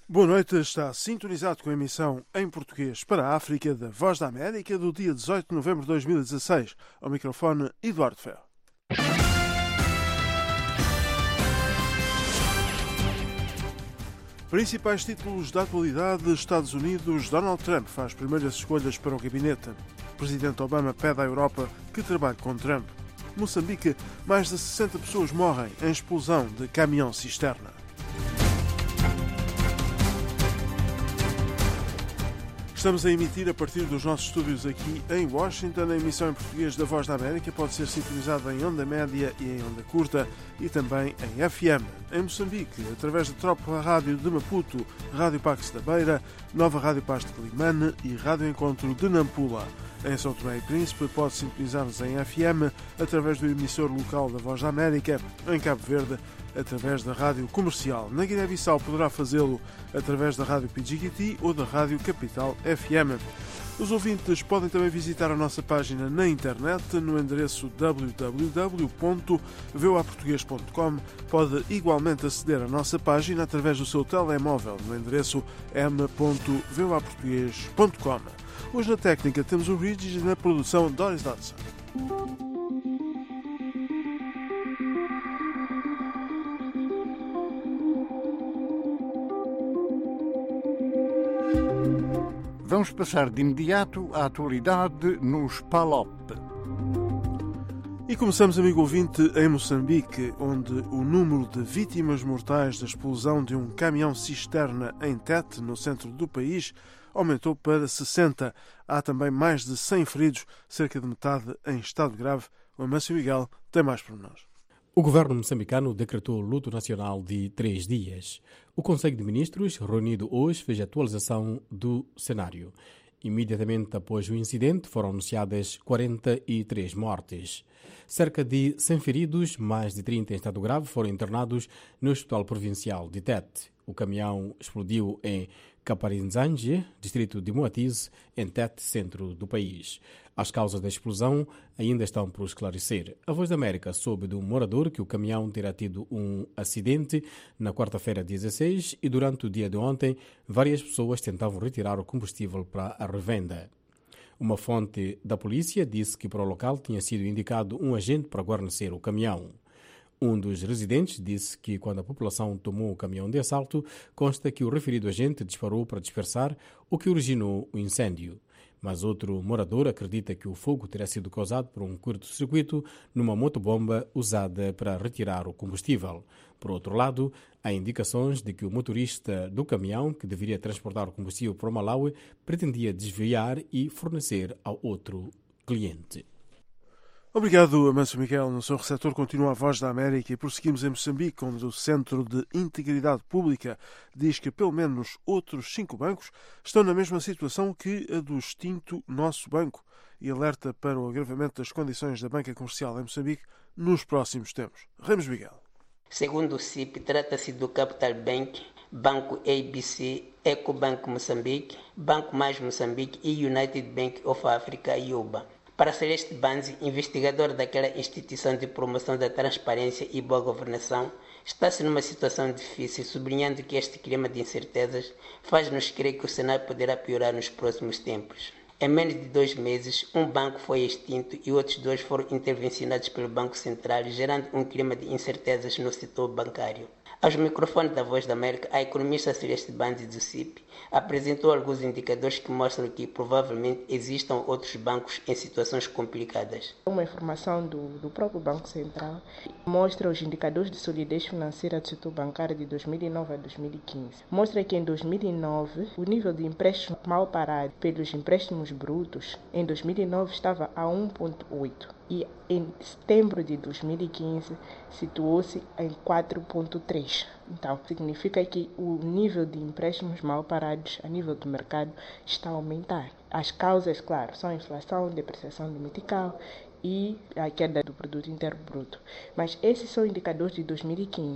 Boa noite, está sintonizado com a emissão em português para a África da Voz da América do dia 18 de novembro de 2016. Ao microfone, Eduardo Ferro. Principais títulos da atualidade: Estados Unidos, Donald Trump faz primeiras escolhas para o gabinete. Presidente Obama pede à Europa que trabalhe com Trump. Moçambique, mais de 60 pessoas morrem em explosão de caminhão-cisterna. Estamos a emitir a partir dos nossos estúdios aqui em Washington. A emissão em português da Voz da América pode ser sintonizada em onda média e em onda curta e também em FM. Em Moçambique, através da Tropa Rádio de Maputo, Rádio Pax da Beira, Nova Rádio Paz de Climane e Rádio Encontro de Nampula. Em São Tomé e Príncipe pode sintonizar-nos em FM através do emissor local da Voz da América. Em Cabo Verde, através da Rádio Comercial. Na Guiné-Bissau poderá fazê-lo através da Rádio Pidjigiti ou da Rádio Capital FM. Os ouvintes podem também visitar a nossa página na internet no endereço www.voaportugues.com. Pode igualmente aceder à nossa página através do seu telemóvel no endereço m.voaportugues.com. Hoje na técnica temos o Regis e na produção Doris Dodson. Vamos passar de imediato à atualidade nos PALOP. E começamos, amigo ouvinte, em Moçambique, onde o número de vítimas mortais da explosão de um caminhão-cisterna em Tete, no centro do país, aumentou para 60. Há também mais de 100 feridos, cerca de metade em estado grave. O Amâncio Miguel tem mais pormenores. O governo moçambicano decretou luto nacional de 3 dias. O Conselho de Ministros, reunido hoje, fez a atualização do cenário. Imediatamente após o incidente, foram anunciadas 43 mortes. Cerca de 100 feridos, mais de 30 em estado grave, foram internados no Hospital Provincial de Tete. O caminhão explodiu em Caparinzange, distrito de Moatize, em Tete, centro do país. As causas da explosão ainda estão por esclarecer. A Voz da América soube de um morador que o caminhão terá tido um acidente na quarta-feira 16 e durante o dia de ontem várias pessoas tentavam retirar o combustível para a revenda. Uma fonte da polícia disse que para o local tinha sido indicado um agente para guarnecer o caminhão. Um dos residentes disse que quando a população tomou o caminhão de assalto, consta que o referido agente disparou para dispersar, o que originou o incêndio. Mas outro morador acredita que o fogo terá sido causado por um curto-circuito numa motobomba usada para retirar o combustível. Por outro lado, há indicações de que o motorista do caminhão, que deveria transportar o combustível para o Malawi, pretendia desviar e fornecer ao outro cliente. Obrigado, Amâncio Miguel. No seu receptor continua a Voz da América e prosseguimos em Moçambique, onde o Centro de Integridade Pública diz que pelo menos outros 5 bancos estão na mesma situação que a do extinto Nosso Banco e alerta para o agravamento das condições da banca comercial em Moçambique nos próximos tempos. Ramos Miguel. Segundo o CIP, trata-se do Capital Bank, Banco ABC, Ecobank Moçambique, Banco Mais Moçambique e United Bank of Africa, IUBA. Para Celeste Banzi, investigador daquela instituição de promoção da transparência e boa governação, está-se numa situação difícil, sublinhando que este clima de incertezas faz-nos crer que o cenário poderá piorar nos próximos tempos. Em menos de 2 meses, um banco foi extinto e outros 2 foram intervencionados pelo Banco Central, gerando um clima de incertezas no setor bancário. Aos microfones da Voz da América, a economista Celeste Banzi do CIP apresentou alguns indicadores que mostram que provavelmente existam outros bancos em situações complicadas. Uma informação do próprio Banco Central mostra os indicadores de solidez financeira do setor bancário de 2009 a 2015. Mostra que em 2009 o nível de empréstimo mal parado pelos empréstimos brutos em 2009 estava a 1,8 e em setembro de 2015 situou-se em 4,3. Então, significa que o nível de empréstimos mal parados a nível do mercado está a aumentar. As causas, claro, são a inflação, depreciação do metical e a queda do produto interno bruto. Mas esses são indicadores de 2015.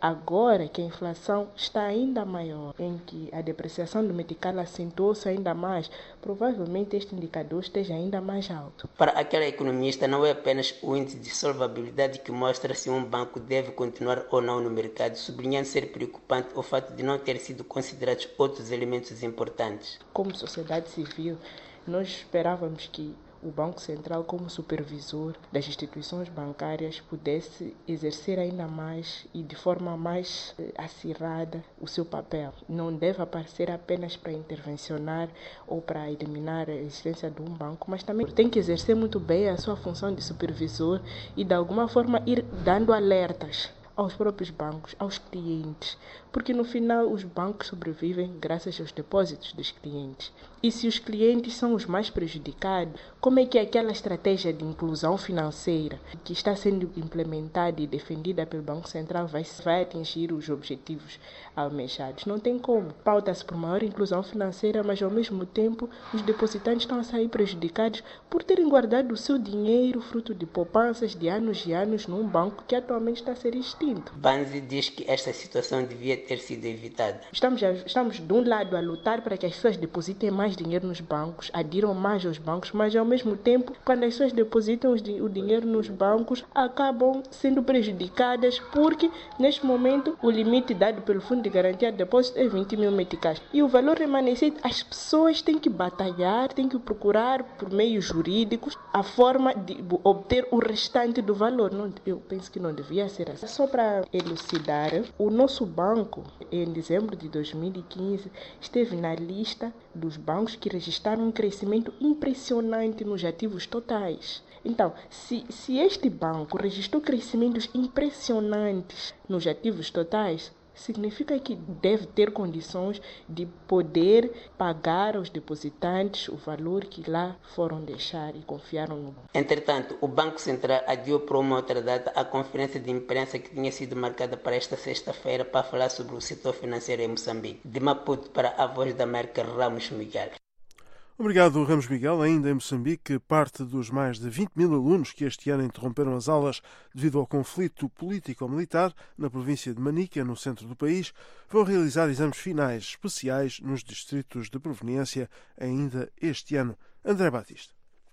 Agora que a inflação está ainda maior, em que a depreciação do metical acentuou-se ainda mais, provavelmente este indicador esteja ainda mais alto. Para aquela economista, não é apenas o índice de solvabilidade que mostra se um banco deve continuar ou não no mercado, sublinhando ser preocupante o fato de não ter sido considerados outros elementos importantes. Como sociedade civil, nós esperávamos que o Banco Central, como supervisor das instituições bancárias, pudesse exercer ainda mais e de forma mais acirrada o seu papel. Não deve aparecer apenas para intervencionar ou para eliminar a existência de um banco, mas também tem que exercer muito bem a sua função de supervisor e, de alguma forma, ir dando alertas aos próprios bancos, aos clientes, porque no final os bancos sobrevivem graças aos depósitos dos clientes. E se os clientes são os mais prejudicados, como é que aquela estratégia de inclusão financeira que está sendo implementada e defendida pelo Banco Central vai atingir os objetivos almejados? Não tem como. Pauta-se por maior inclusão financeira, mas ao mesmo tempo os depositantes estão a sair prejudicados por terem guardado o seu dinheiro fruto de poupanças de anos e anos num banco que atualmente está a ser extinto. Banzi diz que esta situação devia ter sido evitada. Estamos de um lado a lutar para que as pessoas depositem mais dinheiro nos bancos, adiram mais aos bancos, mas ao mesmo tempo, quando as pessoas depositam o dinheiro nos bancos, acabam sendo prejudicadas porque, neste momento, o limite dado pelo Fundo de Garantia de Depósito é 20 mil meticais. E o valor remanescente, as pessoas têm que batalhar, têm que procurar por meios jurídicos a forma de obter o restante do valor. Não, eu penso que não devia ser assim. Só para elucidar, o nosso banco, em dezembro de 2015, esteve na lista dos bancos que registraram um crescimento impressionante nos ativos totais. Então, se este banco registrou crescimentos impressionantes nos ativos totais, significa que deve ter condições de poder pagar aos depositantes o valor que lá foram deixar e confiaram no banco. Entretanto, o Banco Central adiou para uma outra data a conferência de imprensa que tinha sido marcada para esta sexta-feira para falar sobre o setor financeiro em Moçambique. De Maputo para a Voz da América, Ramos Miguel. Obrigado, Ramos Miguel. Ainda em Moçambique, parte dos mais de 20 mil alunos que este ano interromperam as aulas devido ao conflito político-militar na província de Manica, no centro do país, vão realizar exames finais especiais nos distritos de proveniência ainda este ano. André Batista.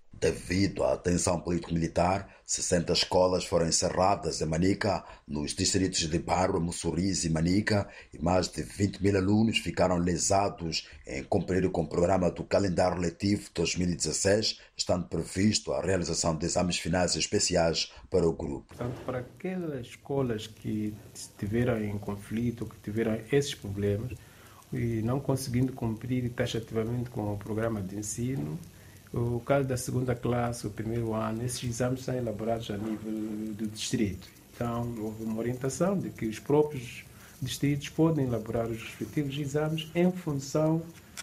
Devido à tensão político-militar, 60 escolas foram encerradas em Manica, nos distritos de Barra, Mussurize e Manica, e mais de 20 mil alunos ficaram lesados em cumprir com o programa do calendário letivo 2016, estando previsto a realização de exames finais especiais para o grupo. Portanto, para aquelas escolas que estiveram em conflito, que tiveram esses problemas e não conseguindo cumprir taxativamente com o programa de ensino, o caso da segunda classe, o primeiro ano, esses exames são elaborados a nível do distrito. Então, houve uma orientação de que os próprios distritos podem elaborar os respectivos exames em função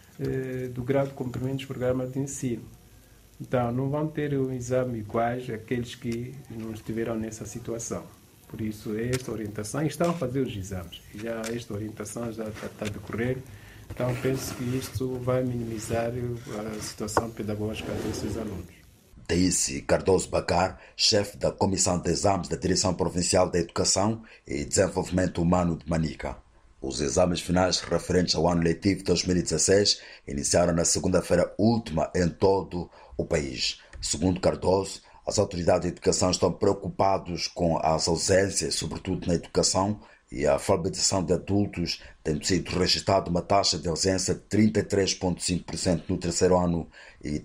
do grau de cumprimento dos programas de ensino. Então, não vão ter um exame iguais àqueles que não estiveram nessa situação. Por isso, é esta orientação. E estão a fazer os exames. Já esta orientação já está a decorrer. Então, penso que isto vai minimizar a situação pedagógica desses alunos. Disse Cardoso Bacar, chefe da Comissão de Exames da Direção Provincial da Educação e Desenvolvimento Humano de Manica. Os exames finais referentes ao ano letivo 2016 iniciaram na segunda-feira última em todo o país. Segundo Cardoso, as autoridades de educação estão preocupadas com as ausências, sobretudo na educação, e a alfabetização de adultos, tendo sido registrada uma taxa de ausência de 33,5% no terceiro ano e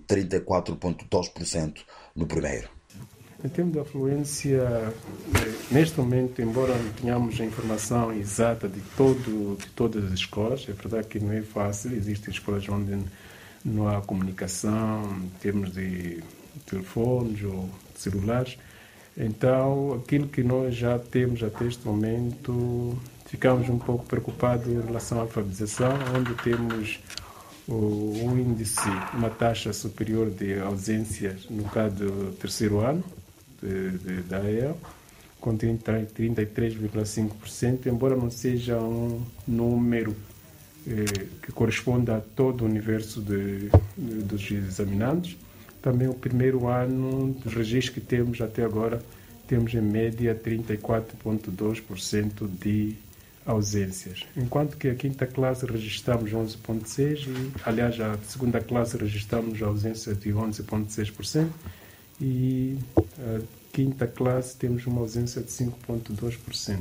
34,2% no primeiro. Em termos de afluência, neste momento, embora não tenhamos a informação exata de todas as escolas, é verdade que não é fácil, existem escolas onde não há comunicação em termos de telefones ou celulares. Então, aquilo que nós já temos até este momento, ficamos um pouco preocupados em relação à alfabetização, onde temos um índice, uma taxa superior de ausências no caso do terceiro ano da EL, com 33,5%, embora não seja um número que corresponda a todo o universo dos examinandos. Também o primeiro ano, dos registros que temos até agora, temos em média 34,2% de ausências. Enquanto que a quinta classe registramos 11,6% e, aliás, a segunda classe registramos a ausência de 11,6% e a quinta classe temos uma ausência de 5,2%.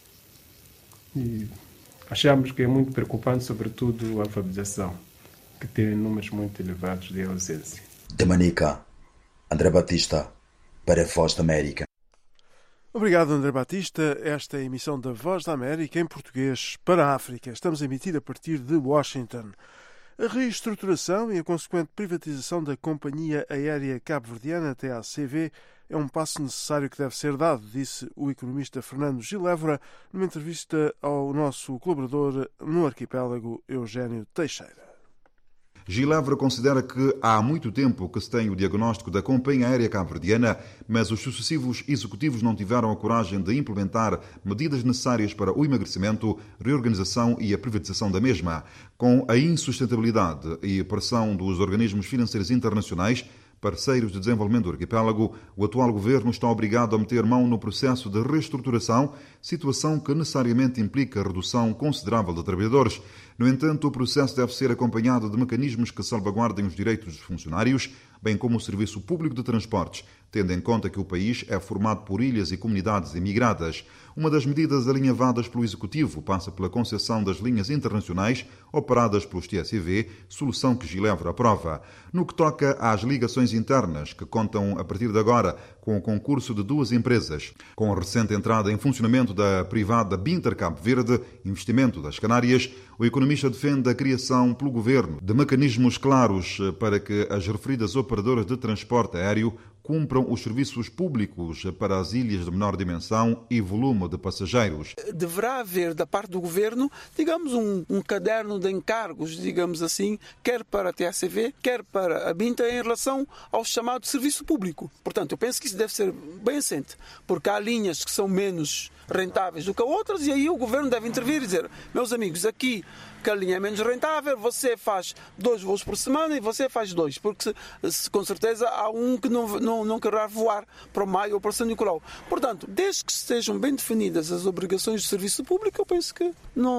E achamos que é muito preocupante, sobretudo a alfabetização, que tem números muito elevados de ausência. De Manica, André Batista, para a Voz da América. Obrigado, André Batista. Esta é a emissão da Voz da América em português para a África. Estamos a emitir a partir de Washington. A reestruturação e a consequente privatização da Companhia Aérea Cabo-Verdiana, TACV, é um passo necessário que deve ser dado, disse o economista Fernando Gilévora numa entrevista ao nosso colaborador no arquipélago, Eugênio Teixeira. Gilévora considera que há muito tempo que se tem o diagnóstico da Companhia Aérea Cabo-Verdiana, mas os sucessivos executivos não tiveram a coragem de implementar medidas necessárias para o emagrecimento, reorganização e a privatização da mesma. Com a insustentabilidade e a pressão dos organismos financeiros internacionais, parceiros de desenvolvimento do arquipélago, o atual governo está obrigado a meter mão no processo de reestruturação, situação que necessariamente implica a redução considerável de trabalhadores. No entanto, o processo deve ser acompanhado de mecanismos que salvaguardem os direitos dos funcionários, bem como o serviço público de transportes, tendo em conta que o país é formado por ilhas e comunidades imigradas. Uma das medidas alinhavadas pelo Executivo passa pela concessão das linhas internacionais operadas pelos TSV, solução que Gilévora aprova. No que toca às ligações internas, que contam a partir de agora com o concurso de 2 empresas, com a recente entrada em funcionamento da privada Binter Cabo Verde, investimento das Canárias, o economista defende a criação pelo governo de mecanismos claros para que as referidas operadoras de transporte aéreo cumpram os serviços públicos para as ilhas de menor dimensão e volume de passageiros. Deverá haver da parte do governo, digamos, um caderno de encargos, digamos assim, quer para a TACV, quer para a Binter, em relação ao chamado serviço público. Portanto, eu penso que isso deve ser bem assente, porque há linhas que são menos rentáveis do que outras e aí o governo deve intervir e dizer: meus amigos, aqui que a linha é menos rentável, você faz 2 voos por semana e você faz 2, porque com certeza há um que não quererá voar para o Maio ou para São Nicolau. Portanto, desde que estejam bem definidas as obrigações de serviço público, eu penso que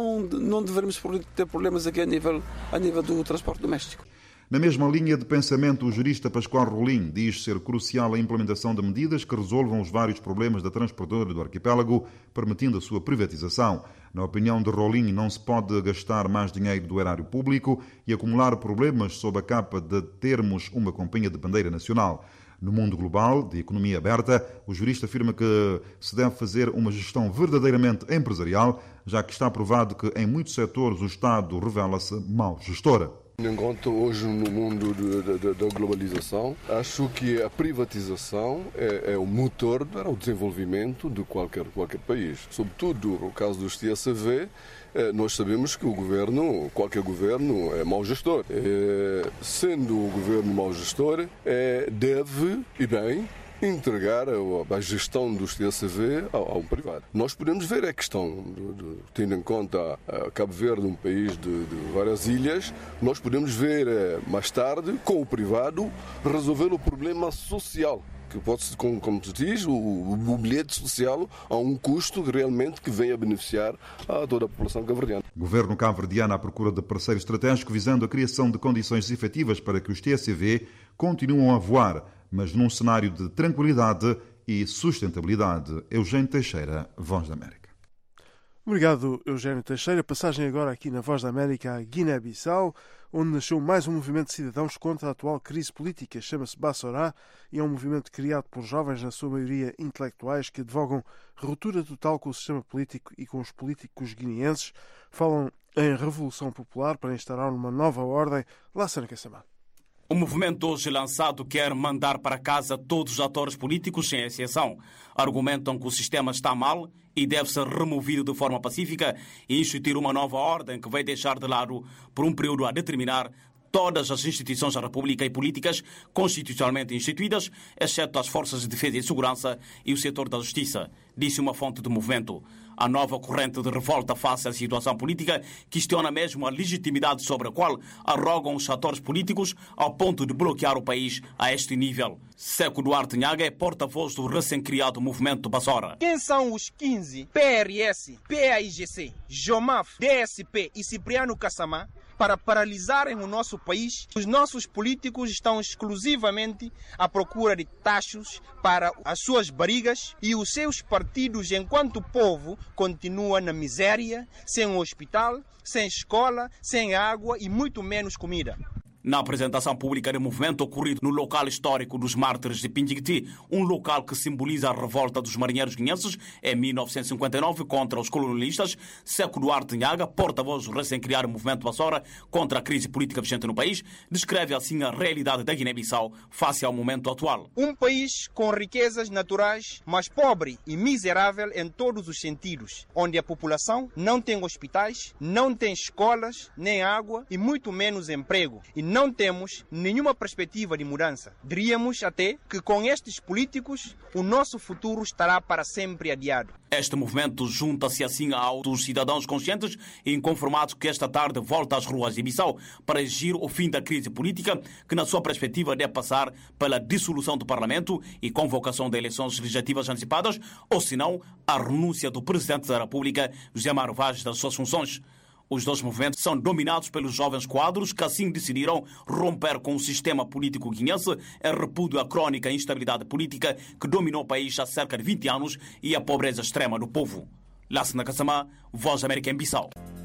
não devemos ter problemas aqui a nível do transporte doméstico. Na mesma linha de pensamento, o jurista Pascoal Rolim diz ser crucial a implementação de medidas que resolvam os vários problemas da transportadora do arquipélago, permitindo a sua privatização. Na opinião de Rolim, não se pode gastar mais dinheiro do erário público e acumular problemas sob a capa de termos uma companhia de bandeira nacional. No mundo global, de economia aberta, o jurista afirma que se deve fazer uma gestão verdadeiramente empresarial, já que está provado que em muitos setores o Estado revela-se mau gestor. Enquanto hoje no mundo da globalização, acho que a privatização é o motor para o desenvolvimento de qualquer país. Sobretudo no caso dos TSV, nós sabemos que qualquer governo é mau gestor. Sendo o governo mau gestor, deve, e bem, entregar a gestão dos TSV ao privado. Nós podemos ver a questão, tendo em conta Cabo Verde, um país de várias ilhas, nós podemos ver mais tarde, com o privado, resolver o problema social, que pode ser, como se diz, o bilhete social a um custo realmente que venha a beneficiar a toda a população cabo-verdiana. Governo cabo-verdiano à procura de parceiro estratégico visando a criação de condições efetivas para que os TSV continuem a voar, mas num cenário de tranquilidade e sustentabilidade. Eugênio Teixeira, Voz da América. Obrigado, Eugênio Teixeira. Passagem agora aqui na Voz da América à Guiné-Bissau, onde nasceu mais um movimento de cidadãos contra a atual crise política. Chama-se Bassorá e é um movimento criado por jovens, na sua maioria intelectuais, que advogam ruptura total com o sistema político e com os políticos guineenses. Falam em revolução popular para instaurar uma nova ordem. Lassana Kassamá. O movimento hoje lançado quer mandar para casa todos os atores políticos, sem exceção. Argumentam que o sistema está mal e deve ser removido de forma pacífica e instituir uma nova ordem que vai deixar de lado, por um período a determinar, todas as instituições da República e políticas constitucionalmente instituídas, exceto as forças de defesa e segurança e o setor da justiça, disse uma fonte do movimento. A nova corrente de revolta face à situação política questiona mesmo a legitimidade sobre a qual arrogam os atores políticos ao ponto de bloquear o país a este nível. Seco Duarte Nhaga é porta-voz do recém-criado movimento Basora. Quem são os 15 PRS, PAIGC, JOMAF, DSP e Cipriano Kassamá para paralisarem o nosso país? Os nossos políticos estão exclusivamente à procura de tachos para as suas barrigas e os seus partidos, enquanto povo, continua na miséria, sem hospital, sem escola, sem água e muito menos comida. Na apresentação pública do movimento ocorrido no local histórico dos Mártires de Pindigiti, um local que simboliza a revolta dos marinheiros guineenses em 1959 contra os colonialistas, Seco Duarte Nhaga, porta-voz do recém-criado movimento Basora contra a crise política vigente no país, descreve assim a realidade da Guiné-Bissau face ao momento atual. Um país com riquezas naturais, mas pobre e miserável em todos os sentidos, onde a população não tem hospitais, não tem escolas, nem água e muito menos emprego. E não temos nenhuma perspectiva de mudança. Diríamos até que com estes políticos o nosso futuro estará para sempre adiado. Este movimento junta-se assim aos cidadãos conscientes e inconformados que esta tarde volta às ruas de Bissau para exigir o fim da crise política que, na sua perspectiva, deve passar pela dissolução do Parlamento e convocação de eleições legislativas antecipadas, ou senão a renúncia do Presidente da República, José Mário Vaz, das suas funções. Os dois movimentos são dominados pelos jovens quadros que assim decidiram romper com o sistema político guineense em repúdio à crônica instabilidade política que dominou o país há cerca de 20 anos e a pobreza extrema do povo. Lassana Kassamá, Voz da América em Bissau.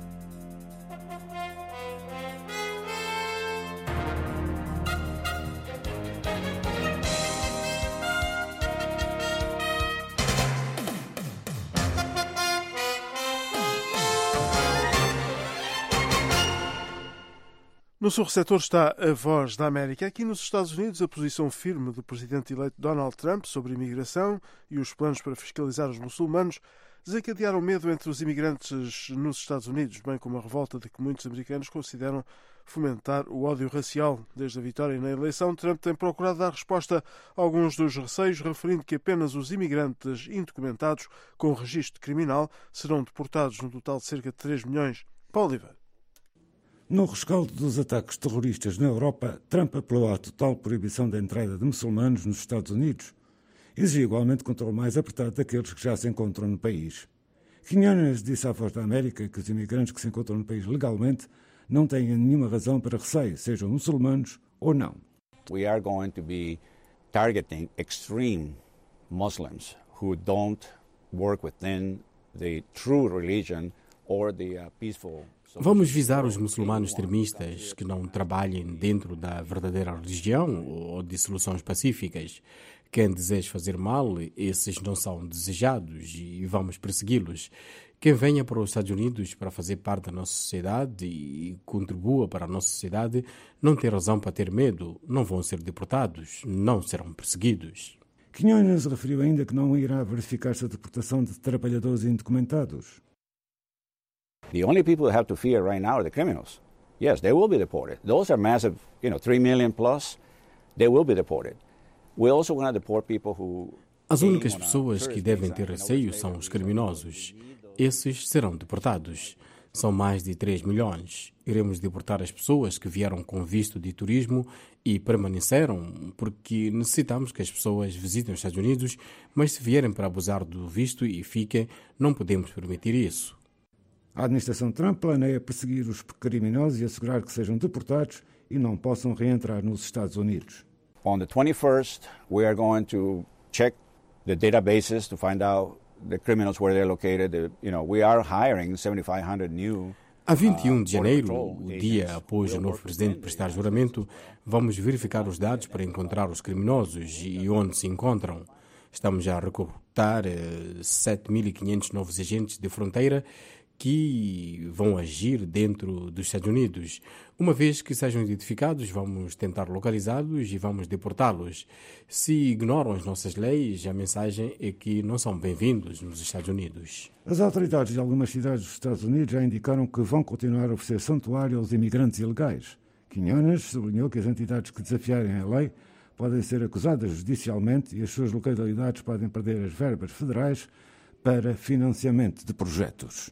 No seu receptor está a Voz da América. Aqui nos Estados Unidos, a posição firme do presidente eleito Donald Trump sobre a imigração e os planos para fiscalizar os muçulmanos desencadearam medo entre os imigrantes nos Estados Unidos, bem como a revolta de que muitos americanos consideram fomentar o ódio racial. Desde a vitória na eleição, Trump tem procurado dar resposta a alguns dos receios, referindo que apenas os imigrantes indocumentados com registro criminal serão deportados, no total de cerca de 3 milhões. Paulo Oliveira. No rescaldo dos ataques terroristas na Europa, Trump apelou à total proibição da entrada de muçulmanos nos Estados Unidos. Exigiu igualmente controle mais apertado daqueles que já se encontram no país. Quinones disse à Voz da América que os imigrantes que se encontram no país legalmente não têm nenhuma razão para receio, sejam muçulmanos ou não. We are going to be targeting extreme Muslims who don't work within the true religion or the peaceful. Vamos visar os muçulmanos extremistas que não trabalhem dentro da verdadeira religião ou de soluções pacíficas. Quem deseja fazer mal, esses não são desejados e vamos persegui-los. Quem venha para os Estados Unidos para fazer parte da nossa sociedade e contribua para a nossa sociedade não tem razão para ter medo, não vão ser deportados, não serão perseguidos. Quinones referiu ainda que não irá verificar-se a deportação de trabalhadores indocumentados. The only people who have to fear right now are the criminals. Yes, they will be deported. Those are massive, 3 million plus. They will be deported. We also want to deport people who... As únicas pessoas que devem ter receio são os criminosos. Esses serão deportados. São mais de 3 milhões. Iremos deportar as pessoas que vieram com visto de turismo e permaneceram, porque necessitamos que as pessoas visitem os Estados Unidos, mas se vierem para abusar do visto e fiquem, não podemos permitir isso. A administração Trump planeia perseguir os criminosos e assegurar que sejam deportados e não possam reentrar nos Estados Unidos. On the 21st, we are going to check the databases to find out the criminals where they're located. We are hiring 7,500 new. A 21 de janeiro, o dia após o novo presidente prestar juramento, vamos verificar os dados para encontrar os criminosos e onde se encontram. Estamos a recrutar 7.500 novos agentes de fronteira que vão agir dentro dos Estados Unidos. Uma vez que sejam identificados, vamos tentar localizá-los e vamos deportá-los. Se ignoram as nossas leis, a mensagem é que não são bem-vindos nos Estados Unidos. As autoridades de algumas cidades dos Estados Unidos já indicaram que vão continuar a oferecer santuário aos imigrantes ilegais. Quinones sublinhou que as entidades que desafiarem a lei podem ser acusadas judicialmente e as suas localidades podem perder as verbas federais para financiamento de projetos.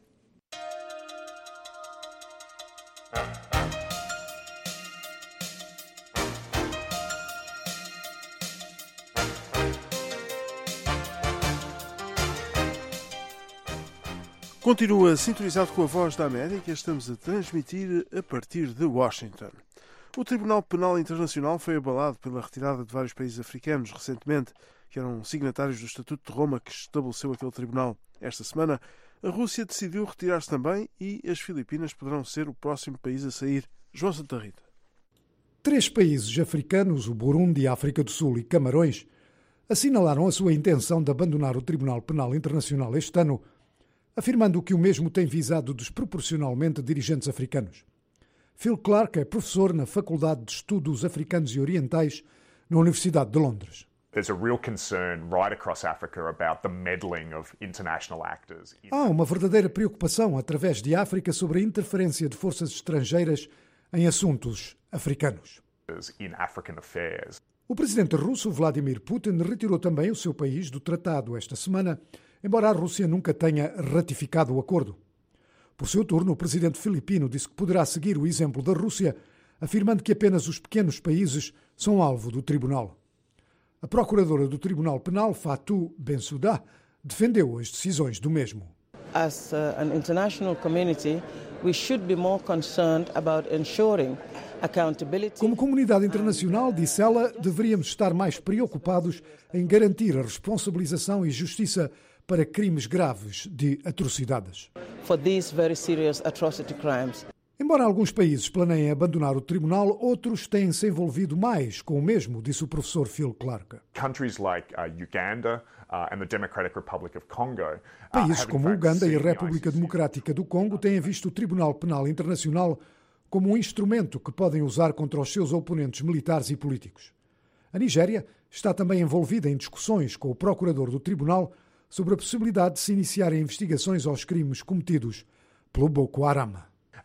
Continua sintonizado com a Voz da América. Estamos a transmitir a partir de Washington. O Tribunal Penal Internacional foi abalado pela retirada de vários países africanos recentemente, que eram signatários do Estatuto de Roma que estabeleceu aquele tribunal. Esta semana, a Rússia decidiu retirar-se também e as Filipinas poderão ser o próximo país a sair. João Santa Rita. 3 países africanos, o Burundi, a África do Sul e Camarões, assinalaram a sua intenção de abandonar o Tribunal Penal Internacional este ano, afirmando que o mesmo tem visado desproporcionalmente dirigentes africanos. Phil Clark é professor na Faculdade de Estudos Africanos e Orientais na Universidade de Londres. Há uma verdadeira preocupação através de África sobre a interferência de forças estrangeiras em assuntos africanos. O presidente russo Vladimir Putin retirou também o seu país do tratado esta semana, embora a Rússia nunca tenha ratificado o acordo. Por seu turno, o presidente filipino disse que poderá seguir o exemplo da Rússia, afirmando que apenas os pequenos países são alvo do tribunal. A procuradora do Tribunal Penal, Fatou Bensouda, defendeu as decisões do mesmo. As an international community, we should be more concerned about ensuring accountability. Como comunidade internacional, disse ela, deveríamos estar mais preocupados em garantir a responsabilização e justiça para crimes graves de atrocidades. For these very serious atrocity crimes. Embora alguns países planeiem abandonar o tribunal, outros têm-se envolvido mais com o mesmo, disse o professor Phil Clark. Países como Uganda e a República Democrática do Congo têm visto o Tribunal Penal Internacional como um instrumento que podem usar contra os seus oponentes militares e políticos. A Nigéria está também envolvida em discussões com o procurador do tribunal sobre a possibilidade de se iniciarem investigações aos crimes cometidos pelo Boko Haram.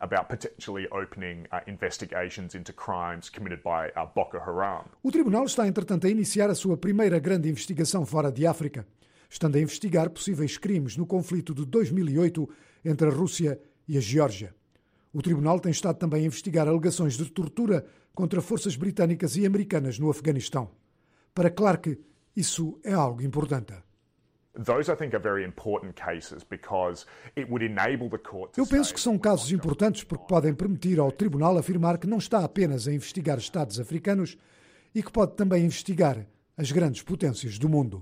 O tribunal está, entretanto, a iniciar a sua primeira grande investigação fora de África, estando a investigar possíveis crimes no conflito de 2008 entre a Rússia e a Geórgia. O tribunal tem estado também a investigar alegações de tortura contra forças britânicas e americanas no Afeganistão. Para Clark, isso é algo importante. Eu penso que são casos importantes porque podem permitir ao tribunal afirmar que não está apenas a investigar Estados africanos e que pode também investigar as grandes potências do mundo.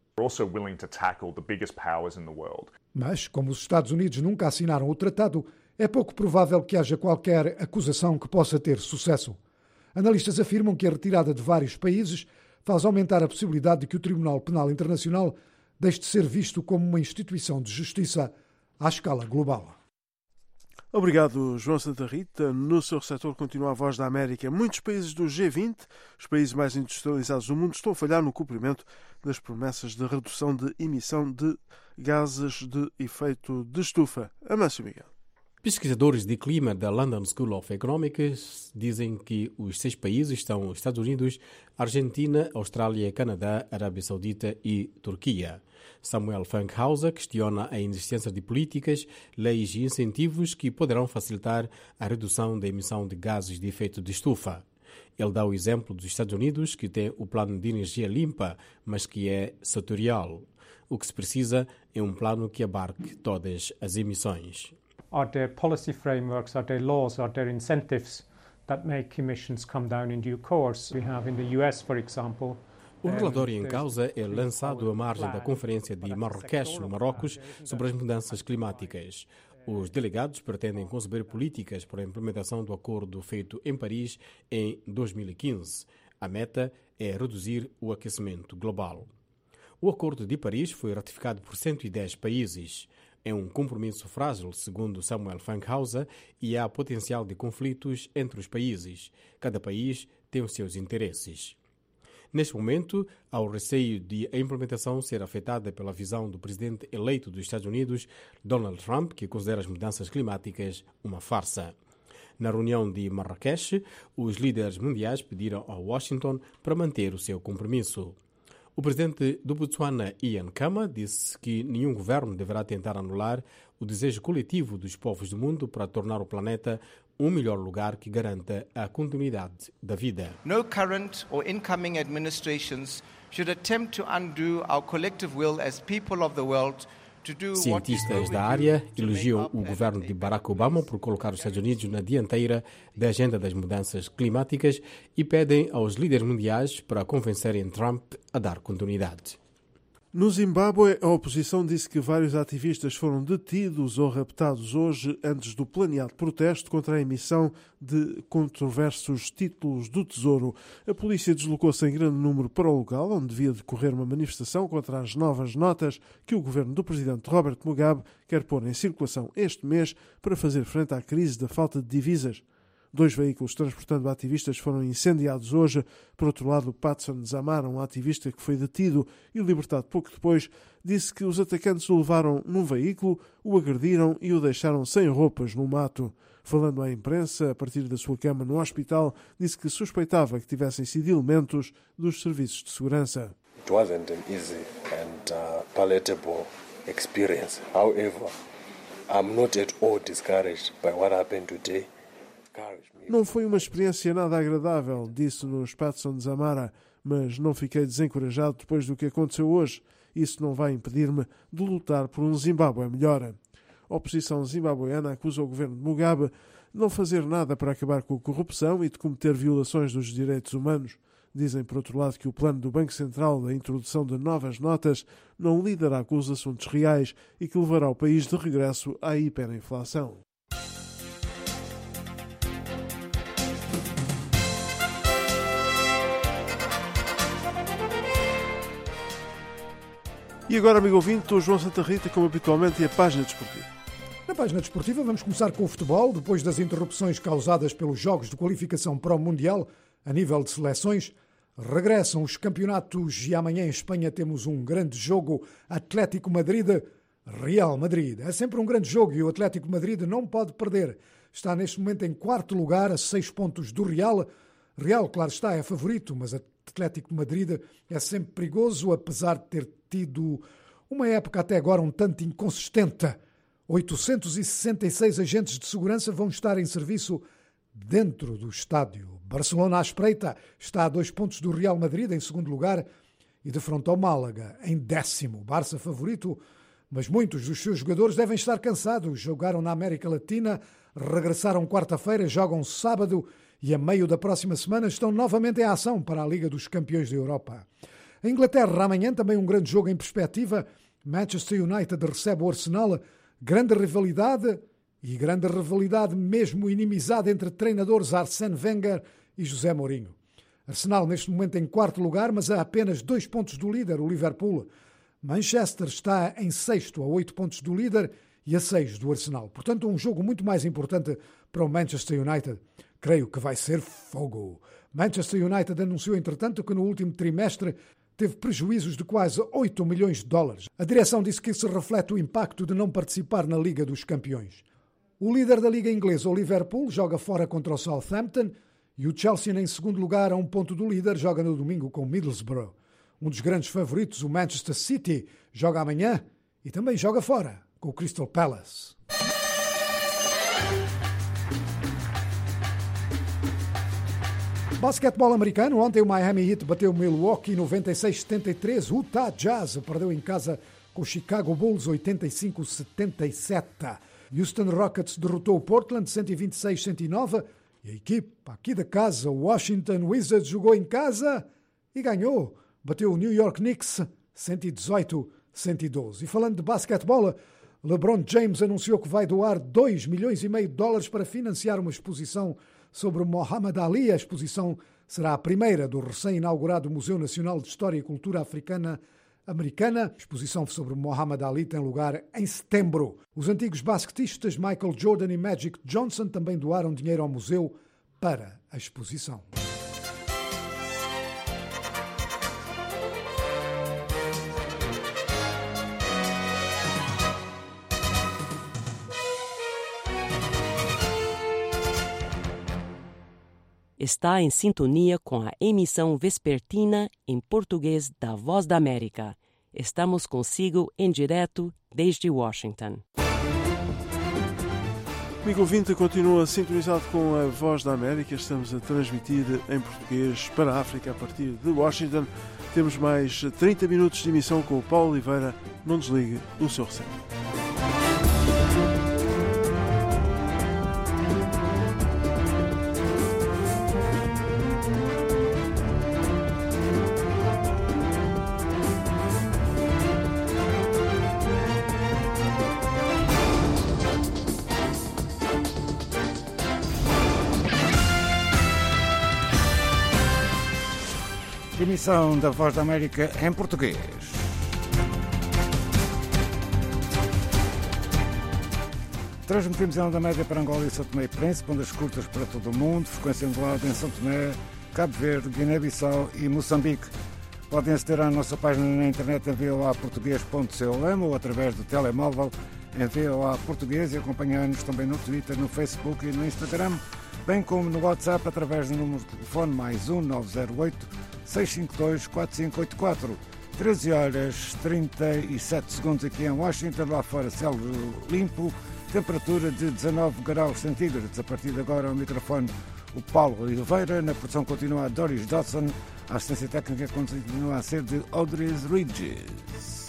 Mas, como os Estados Unidos nunca assinaram o tratado, é pouco provável que haja qualquer acusação que possa ter sucesso. Analistas afirmam que a retirada de vários países faz aumentar a possibilidade de que o Tribunal Penal Internacional deixe de ser visto como uma instituição de justiça à escala global. Obrigado, João Santa Rita. No seu receptor continua a Voz da América. Muitos países do G20, os países mais industrializados do mundo, estão a falhar no cumprimento das promessas de redução de emissão de gases de efeito de estufa. Amâncio Miguel. Pesquisadores de clima da London School of Economics dizem que os 6 países são os Estados Unidos, Argentina, Austrália, Canadá, Arábia Saudita e Turquia. Samuel Fankhauser questiona a inexistência de políticas, leis e incentivos que poderão facilitar a redução da emissão de gases de efeito de estufa. Ele dá o exemplo dos Estados Unidos, que tem o plano de energia limpa, mas que é setorial. O que se precisa é um plano que abarque todas as emissões. Are there policy frameworks, are there laws, are there incentives that make emissions come down in due course? We have in the US, for example. O relatório em causa é lançado à margem da Conferência de Marrakech, no Marrocos, sobre as mudanças climáticas. Os delegados pretendem conceber políticas para a implementação do acordo feito em Paris em 2015. A meta é reduzir o aquecimento global. O Acordo de Paris foi ratificado por 110 países. É um compromisso frágil, segundo Samuel Fankhauser, e há potencial de conflitos entre os países. Cada país tem os seus interesses. Neste momento, há o receio de a implementação ser afetada pela visão do presidente eleito dos Estados Unidos, Donald Trump, que considera as mudanças climáticas uma farsa. Na reunião de Marrakech, os líderes mundiais pediram a Washington para manter o seu compromisso. O presidente do Botsuana, Ian Khama, disse que nenhum governo deverá tentar anular o desejo coletivo dos povos do mundo para tornar o planeta um melhor lugar que garanta a continuidade da vida. No current or incoming administrations should attempt to undo our collective will as people of the world. Cientistas da área elogiam o governo de Barack Obama por colocar os Estados Unidos na dianteira da agenda das mudanças climáticas e pedem aos líderes mundiais para convencerem Trump a dar continuidade. No Zimbábue, a oposição disse que vários ativistas foram detidos ou raptados hoje antes do planeado protesto contra a emissão de controversos títulos do Tesouro. A polícia deslocou-se em grande número para o local, onde devia decorrer uma manifestação contra as novas notas que o governo do presidente Robert Mugabe quer pôr em circulação este mês para fazer frente à crise da falta de divisas. 2 veículos transportando ativistas foram incendiados hoje. Por outro lado, Patson Zamara, um ativista que foi detido e libertado pouco depois, disse que os atacantes o levaram num veículo, o agrediram e o deixaram sem roupas no mato. Falando à imprensa, a partir da sua cama no hospital, disse que suspeitava que tivessem sido elementos dos serviços de segurança. It wasn't an easy and palatable experience. However, I'm not at all discouraged by what happened today. Não foi uma experiência nada agradável, disse-nos Patson Zamara, mas não fiquei desencorajado depois do que aconteceu hoje. Isso não vai impedir-me de lutar por um Zimbábue melhor. A oposição zimbabueana acusa o governo de Mugabe de não fazer nada para acabar com a corrupção e de cometer violações dos direitos humanos. Dizem, por outro lado, que o plano do Banco Central da introdução de novas notas não lidará com os assuntos reais e que levará o país de regresso à hiperinflação. E agora, amigo ouvinte, o João Santa Rita, como habitualmente, e a página desportiva. Na página desportiva vamos começar com o futebol. Depois das interrupções causadas pelos jogos de qualificação para o Mundial, a nível de seleções, regressam os campeonatos e amanhã em Espanha temos um grande jogo, Atlético Madrid-Real Madrid. É sempre um grande jogo e o Atlético Madrid não pode perder. Está neste momento em 4º lugar, a 6 pontos do Real. Real, claro está, é favorito, mas Atlético de Madrid é sempre perigoso, apesar de ter tido uma época até agora um tanto inconsistente. 866 agentes de segurança vão estar em serviço dentro do estádio. Barcelona à espreita está a 2 pontos do Real Madrid em 2º lugar e de frente ao Málaga em 10º. Barça favorito, mas muitos dos seus jogadores devem estar cansados. Jogaram na América Latina, regressaram quarta-feira, jogam sábado e a meio da próxima semana estão novamente em ação para a Liga dos Campeões da Europa. A Inglaterra, amanhã, também um grande jogo em perspectiva. Manchester United recebe o Arsenal. Grande rivalidade mesmo inimizade entre treinadores Arsène Wenger e José Mourinho. Arsenal neste momento em 4º lugar, mas a apenas 2 pontos do líder, o Liverpool. Manchester está em 6º, a 8 pontos do líder e a 6 do Arsenal. Portanto, um jogo muito mais importante para o Manchester United. Creio que vai ser fogo. Manchester United anunciou, entretanto, que no último trimestre teve prejuízos de quase 8 milhões de dólares. A direção disse que isso reflete o impacto de não participar na Liga dos Campeões. O líder da Liga Inglesa, o Liverpool, joga fora contra o Southampton e o Chelsea, em 2º lugar, a 1 ponto do líder, joga no domingo com o Middlesbrough. Um dos grandes favoritos, o Manchester City, joga amanhã e também joga fora com o Crystal Palace. Basquetebol americano, ontem o Miami Heat bateu o Milwaukee 96-73, o Utah Jazz perdeu em casa com o Chicago Bulls 85-77. Houston Rockets derrotou o Portland 126-109 e a equipa aqui da casa, o Washington Wizards, jogou em casa e ganhou. Bateu o New York Knicks 118-112. E falando de basquetebol, LeBron James anunciou que vai doar $2,5 milhões para financiar uma exposição sobre o Muhammad Ali. A exposição será a primeira do recém-inaugurado Museu Nacional de História e Cultura Africana-Americana. A exposição sobre o Muhammad Ali tem lugar em setembro. Os antigos basquetistas Michael Jordan e Magic Johnson também doaram dinheiro ao museu para a exposição. está em sintonia com a emissão vespertina em português da Voz da América. Estamos consigo em direto desde Washington. Amigo ouvinte, continua sintonizado com a Voz da América. Estamos a transmitir em português para a África a partir de Washington. Temos mais 30 minutos de emissão com o Paulo Oliveira. Não desligue o seu receptor. Emissão da Voz da América em português. Transmitimos em onda média para Angola e São Tomé e Príncipe, ondas curtas para todo o mundo, frequência modulada em São Tomé, Cabo Verde, Guiné-Bissau e Moçambique. Podem aceder à nossa página na internet em voaportugues.com ou através do telemóvel em VOA Português e acompanhar-nos também no Twitter, no Facebook e no Instagram, bem como no WhatsApp através do número de telefone mais 1-908-652-4584. 13 horas 37 segundos aqui em Washington, lá fora céu limpo, temperatura de 19 graus centígrados. A partir de agora ao microfone o Paulo Oliveira, na produção continua a Doris Dodson, a assistência técnica continua a ser de Audrey Ridges.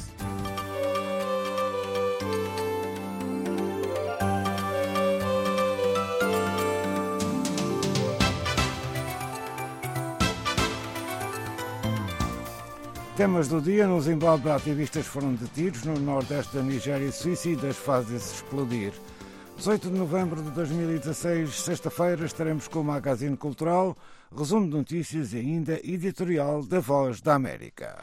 Temas do dia. No Zimbábue, ativistas foram detidos. No nordeste da Nigéria, suicidas fazem-se explodir. 18 de novembro de 2016, sexta-feira, estaremos com o Magazine Cultural, resumo de notícias e ainda editorial da Voz da América.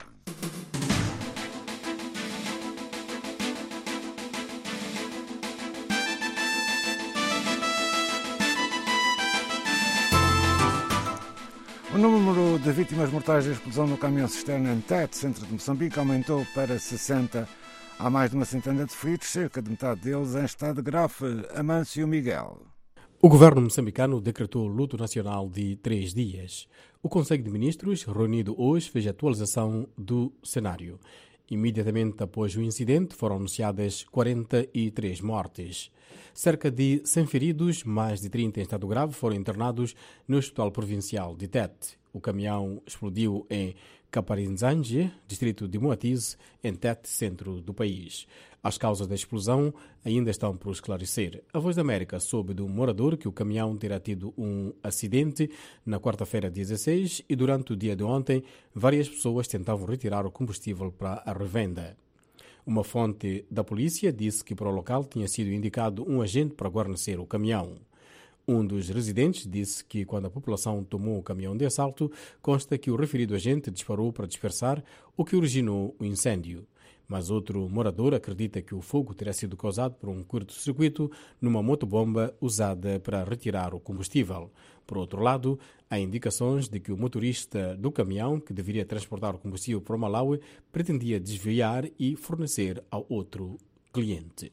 O número de vítimas mortais da explosão no caminhão cisterna em Tete, centro de Moçambique, aumentou para 60. Há mais de uma centena de feridos, cerca de metade deles em estado grave. Amâncio Miguel. O governo moçambicano decretou luto nacional de 3 dias. O Conselho de Ministros, reunido hoje, fez a atualização do cenário. Imediatamente após o incidente, foram anunciadas 43 mortes. Cerca de 100 feridos, mais de 30 em estado grave, foram internados no Hospital Provincial de Tete. O caminhão explodiu em Caparinzange, distrito de Moatize, em Tete, centro do país. As causas da explosão ainda estão por esclarecer. A Voz da América soube de um morador que o caminhão terá tido um acidente na quarta-feira, 16, e durante o dia de ontem, várias pessoas tentavam retirar o combustível para a revenda. Uma fonte da polícia disse que para o local tinha sido indicado um agente para guarnecer o caminhão. Um dos residentes disse que quando a população tomou o caminhão de assalto, consta que o referido agente disparou para dispersar, o que originou o incêndio. Mas outro morador acredita que o fogo terá sido causado por um curto-circuito numa motobomba usada para retirar o combustível. Por outro lado, há indicações de que o motorista do caminhão, que deveria transportar o combustível para o Malawi, pretendia desviar e fornecer ao outro cliente.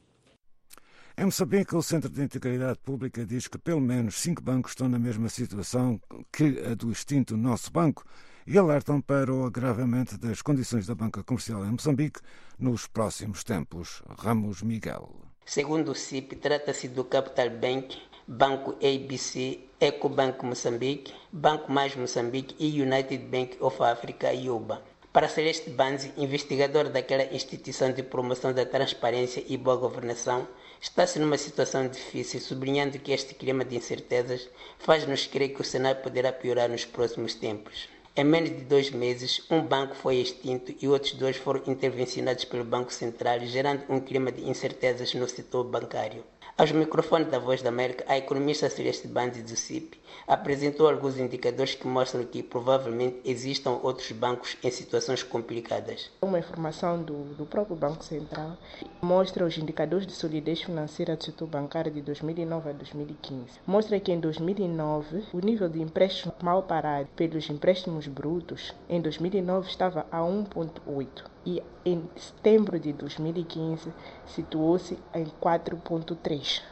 Em Moçambique, o Centro de Integridade Pública diz que pelo menos 5 bancos estão na mesma situação que a do extinto Nosso Banco e alertam para o agravamento das condições da banca comercial em Moçambique nos próximos tempos. Ramos Miguel. Segundo o CIP, trata-se do Capital Bank, Banco ABC, Ecobank Moçambique, Banco Mais Moçambique e United Bank of Africa, IUBA. Para Celeste Banzi, investigador daquela instituição de promoção da transparência e boa governação, está-se numa situação difícil, sublinhando que este clima de incertezas faz-nos crer que o cenário poderá piorar nos próximos tempos. Em menos de 2 meses, um banco foi extinto e outros 2 foram intervencionados pelo Banco Central, gerando um clima de incertezas no setor bancário. Aos microfones da Voz da América, a economista Celeste Banzi do CIP apresentou alguns indicadores que mostram que provavelmente existam outros bancos em situações complicadas. Uma informação do próprio Banco Central mostra os indicadores de solidez financeira do setor bancário de 2009 a 2015. Mostra que em 2009 o nível de empréstimo mal parado pelos empréstimos brutos em 2009 estava a 1,8 e em setembro de 2015 situou-se em 4,3.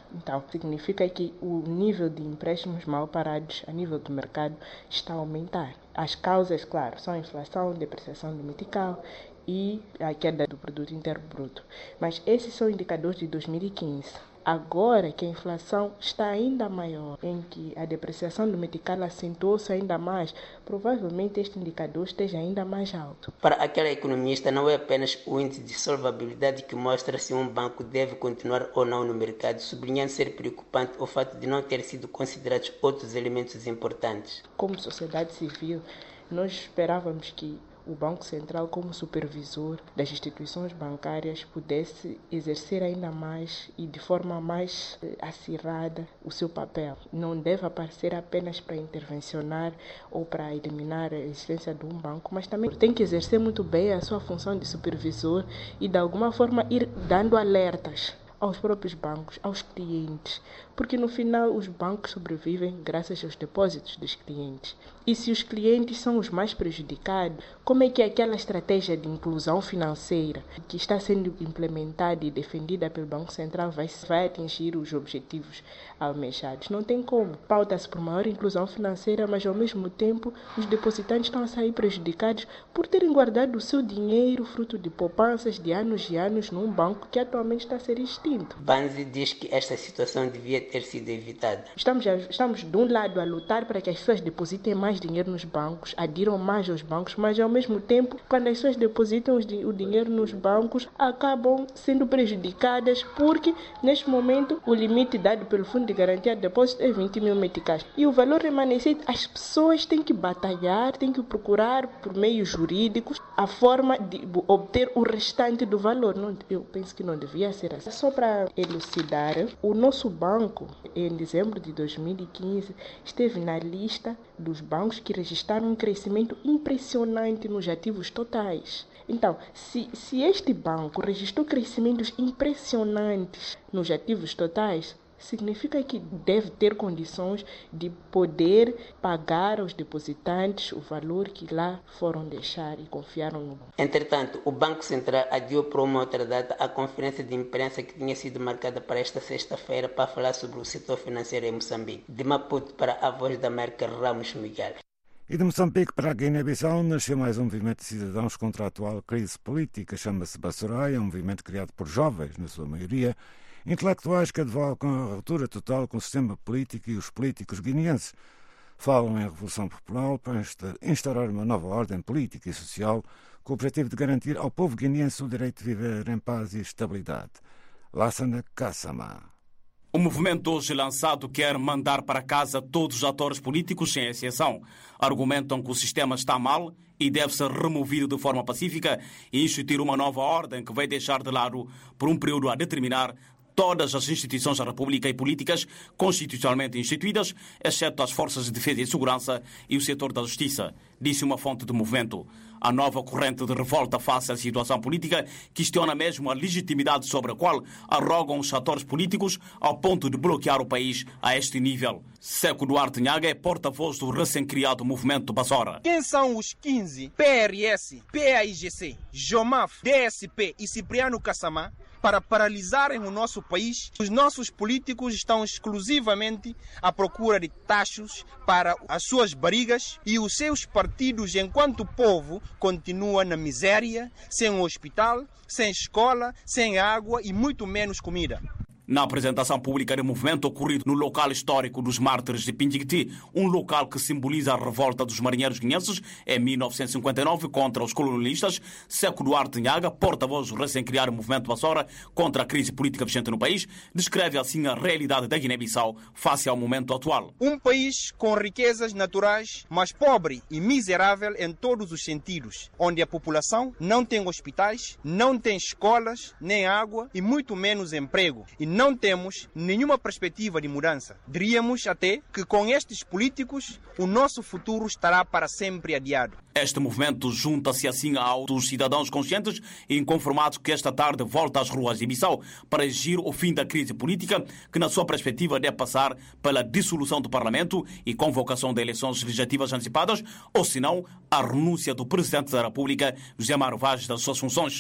Então, significa que o nível de empréstimos mal parados a nível do mercado está a aumentar. As causas, claro, são a inflação, depreciação do metical e a queda do produto interno bruto. Mas esses são indicadores de 2015. Agora que a inflação está ainda maior, em que a depreciação do metical acentuou-se ainda mais, provavelmente este indicador esteja ainda mais alto. Para aquela economista, não é apenas o índice de solvabilidade que mostra se um banco deve continuar ou não no mercado, sublinhando ser preocupante o fato de não ter sido considerados outros elementos importantes. Como sociedade civil, nós esperávamos que o Banco Central, como supervisor das instituições bancárias, pudesse exercer ainda mais e de forma mais acirrada o seu papel. Não deve aparecer apenas para intervencionar ou para eliminar a existência de um banco, mas também tem que exercer muito bem a sua função de supervisor e, de alguma forma, ir dando alertas aos próprios bancos, aos clientes, porque no final os bancos sobrevivem graças aos depósitos dos clientes. E se os clientes são os mais prejudicados, como é que aquela estratégia de inclusão financeira que está sendo implementada e defendida pelo Banco Central vai atingir os objetivos almejados? Não tem como. Pauta-se por maior inclusão financeira, mas ao mesmo tempo os depositantes estão a sair prejudicados por terem guardado o seu dinheiro fruto de poupanças de anos num banco que atualmente está a ser extinto. Banzi diz que esta situação devia ter sido evitada. Estamos de um lado a lutar para que as pessoas depositem mais dinheiro nos bancos, adiram mais aos bancos, mas ao mesmo tempo, quando as pessoas depositam o dinheiro nos bancos, acabam sendo prejudicadas porque, neste momento, o limite dado pelo Fundo de Garantia de Depósito é 20 mil meticais. E o valor remanescente, as pessoas têm que batalhar, têm que procurar por meios jurídicos a forma de obter o restante do valor. Eu penso que não devia ser assim. Só para elucidar, o nosso banco, em dezembro de 2015, esteve na lista dos bancos que registraram um crescimento impressionante nos ativos totais. Então, se este banco registrou crescimentos impressionantes nos ativos totais, significa que deve ter condições de poder pagar aos depositantes o valor que lá foram deixar e confiaram no banco. Entretanto, o Banco Central adiou para uma outra data a conferência de imprensa que tinha sido marcada para esta sexta-feira para falar sobre o setor financeiro em Moçambique. De Maputo para a Voz da América, Ramos Miguel. E de Moçambique para a Guiné-Bissau nasceu mais um movimento de cidadãos contra a atual crise política. Chama-se Bassorai, é um movimento criado por jovens, na sua maioria, intelectuais que advogam a ruptura total com o sistema político e os políticos guineenses. Falam em revolução popular para instaurar uma nova ordem política e social com o objetivo de garantir ao povo guineense o direito de viver em paz e estabilidade. Lassana Kassama. O movimento hoje lançado quer mandar para casa todos os atores políticos sem exceção. Argumentam que o sistema está mal e deve ser removido de forma pacífica e instituir uma nova ordem que vai deixar de lado, por um período a determinar, todas as instituições da República e políticas constitucionalmente instituídas, exceto as forças de defesa e segurança e o setor da justiça, disse uma fonte do movimento. A nova corrente de revolta face à situação política questiona mesmo a legitimidade sobre a qual arrogam os atores políticos ao ponto de bloquear o país a este nível. Seco Duarte Nhaga é porta-voz do recém-criado movimento Bassora. Quem são os 15 PRS, PAIGC, JOMAF, DSP e Cipriano Kassamá para paralisarem o nosso país? Os nossos políticos estão exclusivamente à procura de tachos para as suas barrigas e os seus partidos, enquanto o povo continua na miséria, sem um hospital, sem escola, sem água e muito menos comida. Na apresentação pública do movimento ocorrido no local histórico dos Mártires de Pindigiti, um local que simboliza a revolta dos marinheiros guineenses em 1959 contra os colonialistas, Seco Duarte Nhaga, porta-voz do recém-criado movimento Bassora contra a crise política vigente no país, descreve assim a realidade da Guiné-Bissau face ao momento atual. Um país com riquezas naturais, mas pobre e miserável em todos os sentidos, onde a população não tem hospitais, não tem escolas, nem água e muito menos emprego. E não temos nenhuma perspectiva de mudança. Diríamos até que com estes políticos o nosso futuro estará para sempre adiado. Este movimento junta-se assim aos cidadãos conscientes e inconformados que esta tarde volta às ruas de Bissau para exigir o fim da crise política que, na sua perspectiva, deve passar pela dissolução do Parlamento e convocação de eleições legislativas antecipadas ou, se não, a renúncia do Presidente da República, José Mário Vaz, das suas funções.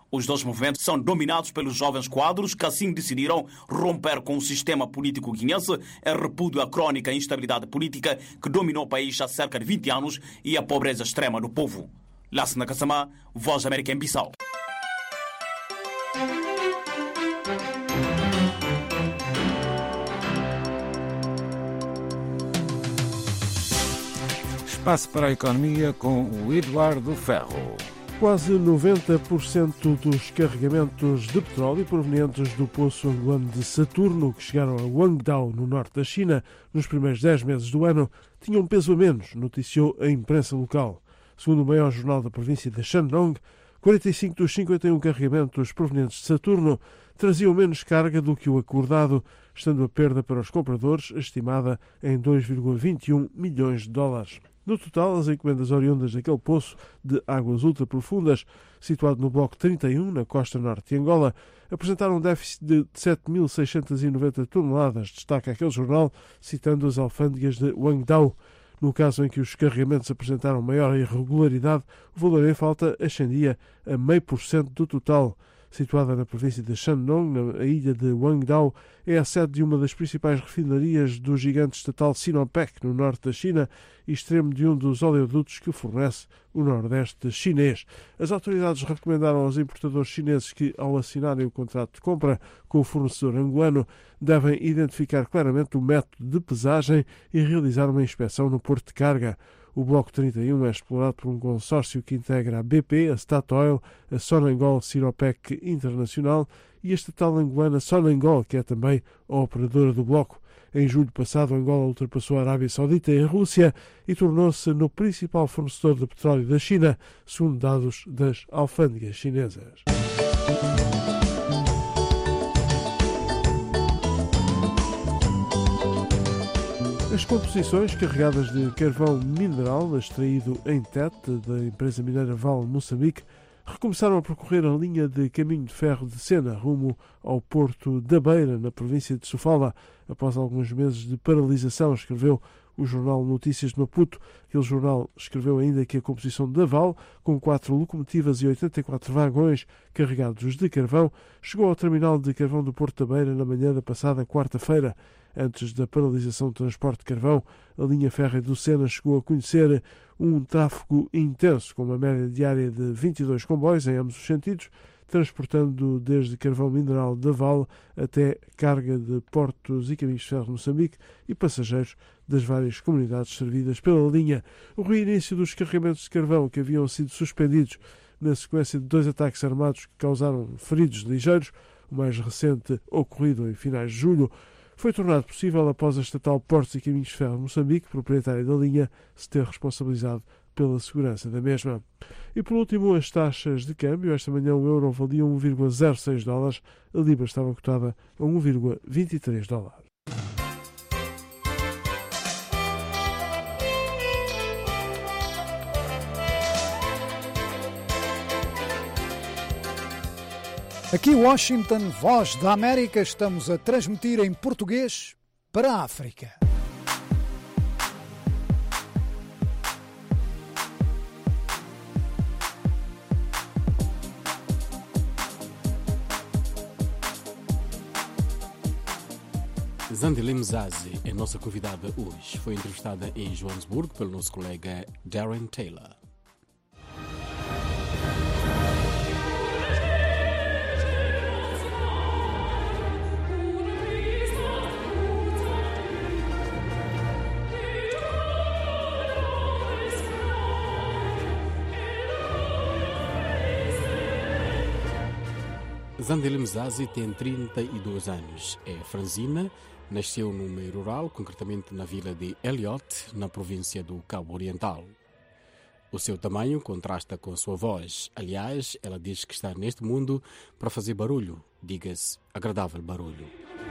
Os dois movimentos são dominados pelos jovens quadros que assim decidiram romper com o sistema político guinense em repúdio à crônica instabilidade política que dominou o país há cerca de 20 anos e a pobreza extrema do povo. Lassana Kassamá, Voz da América em Bissau. Espaço para a economia com o Eduardo Ferro. Quase 90% dos carregamentos de petróleo provenientes do poço angolano de Saturno, que chegaram a Guangdao, no norte da China, nos primeiros 10 meses do ano, tinham um peso a menos, noticiou a imprensa local. Segundo o maior jornal da província de Shandong, 45 dos 51 carregamentos provenientes de Saturno traziam menos carga do que o acordado, estando a perda para os compradores estimada em 2,21 milhões de dólares. No total, as encomendas oriundas daquele poço de águas ultraprofundas, situado no bloco 31, na costa norte de Angola, apresentaram um déficit de 7.690 toneladas, destaca aquele jornal, citando as alfândegas de Guangdao. No caso em que os carregamentos apresentaram maior irregularidade, o valor em falta ascendia a 0,5% do total. Situada na província de Shandong, na ilha de Guangdao, é a sede de uma das principais refinarias do gigante estatal Sinopec, no norte da China, e extremo de um dos oleodutos que fornece o nordeste chinês. As autoridades recomendaram aos importadores chineses que, ao assinarem o contrato de compra com o fornecedor angolano, devem identificar claramente o método de pesagem e realizar uma inspeção no porto de carga. O Bloco 31 é explorado por um consórcio que integra a BP, a Statoil, a Sonangol Sinopec Internacional e a estatal angolana Sonangol, que é também a operadora do bloco. Em julho passado, Angola ultrapassou a Arábia Saudita e a Rússia e tornou-se no principal fornecedor de petróleo da China, segundo dados das alfândegas chinesas. As composições carregadas de carvão mineral extraído em Tete, da empresa mineira Vale Moçambique, recomeçaram a percorrer a linha de caminho de ferro de Sena, rumo ao Porto da Beira, na província de Sofala, após alguns meses de paralisação, escreveu o jornal Notícias de Maputo. Aquele jornal escreveu ainda que a composição da Vale, com 4 locomotivas e 84 vagões carregados de carvão, chegou ao terminal de carvão do Porto da Beira na manhã da passada quarta-feira. Antes da paralisação do transporte de carvão, a linha férrea do Sena chegou a conhecer um tráfego intenso, com uma média diária de 22 comboios em ambos os sentidos, transportando desde carvão mineral da Vale até carga de portos e caminhos de ferro de Moçambique e passageiros das várias comunidades servidas pela linha. O reinício dos carregamentos de carvão, que haviam sido suspendidos na sequência de 2 ataques armados que causaram feridos ligeiros, o mais recente ocorrido em finais de julho, foi tornado possível após a estatal Portos e Caminhos de Ferro de Moçambique, proprietária da linha, se ter responsabilizado pela segurança da mesma. E por último, as taxas de câmbio. Esta manhã o euro valia 1,06 dólares, a libra estava cotada a 1,23 dólares. Aqui Washington, Voz da América, estamos a transmitir em português para a África. Zandile Mzazi é nossa convidada hoje. Foi entrevistada em Joanesburgo pelo nosso colega Darren Taylor. Zandile Mzazi tem 32 anos. É franzina, nasceu no meio rural, concretamente na vila de Elliot, na província do Cabo Oriental. O seu tamanho contrasta com a sua voz. Aliás, ela diz que está neste mundo para fazer barulho, diga-se, agradável barulho.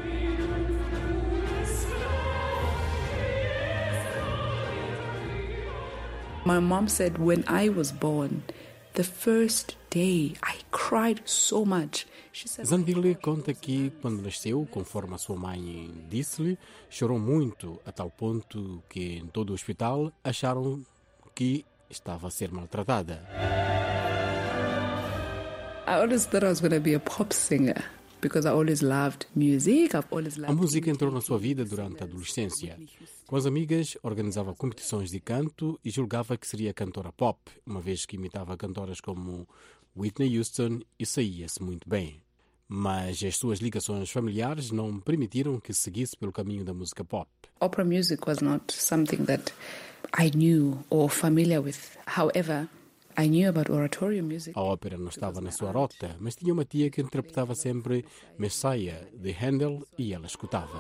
My mom said when I was born, the first day I cried so much. Zandile conta que, quando nasceu, conforme a sua mãe disse-lhe, chorou muito, a tal ponto que em todo o hospital acharam que estava a ser maltratada. I always thought I was going to be a pop singer because I always loved music. I've always loved A música entrou na sua vida durante a adolescência. Com as amigas, organizava competições de canto e julgava que seria cantora pop, uma vez que imitava cantoras como Whitney Houston e saía-se muito bem. Mas as suas ligações familiares não permitiram que seguisse pelo caminho da música pop. Opera music was not something that I knew or familiar with. However, I knew about oratorio music. A ópera não estava na sua rota, mas tinha uma tia que interpretava sempre Messiah de Handel e ela escutava.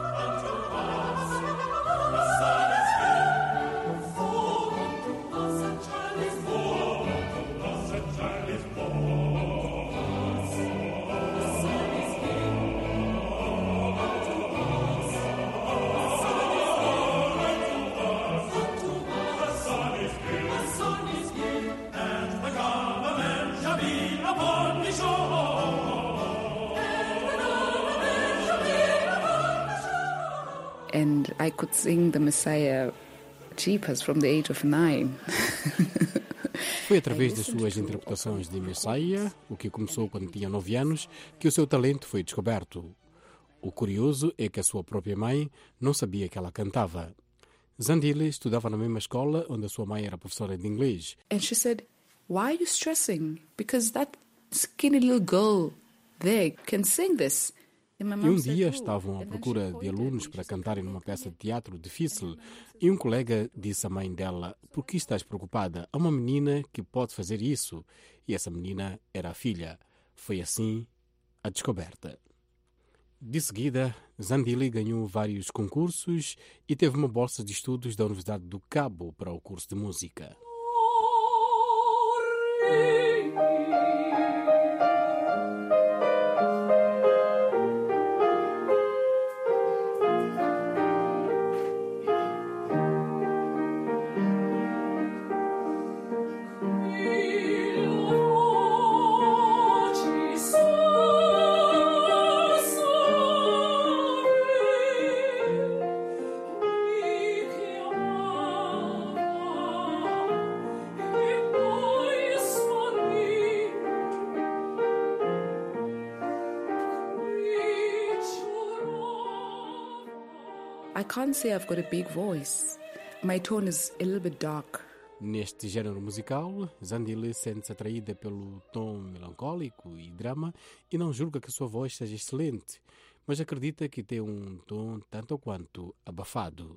And I could sing the Messiah Jeepers from the age of 9. Foi através das suas interpretações de Messiah, o que começou quando tinha 9 anos, que o seu talento foi descoberto. O curioso é que a sua própria mãe não sabia que ela cantava. Zandile estudava na mesma escola onde a sua mãe era professora de inglês. And she said, "Why are you stressing? Because that skinny little girl there can sing this." E um dia estavam à procura de alunos para cantarem numa peça de teatro difícil e um colega disse à mãe dela: "Por que estás preocupada? Há uma menina que pode fazer isso." E essa menina era a filha. Foi assim a descoberta. De seguida, Zandile ganhou vários concursos e teve uma bolsa de estudos da Universidade do Cabo para o curso de música. I can't say I've got a big voice. My tone is a little bit dark. Neste género musical, Zandile sente-se atraída pelo tom melancólico e drama e não julga que a sua voz seja excelente, mas acredita que tem um tom tanto quanto abafado.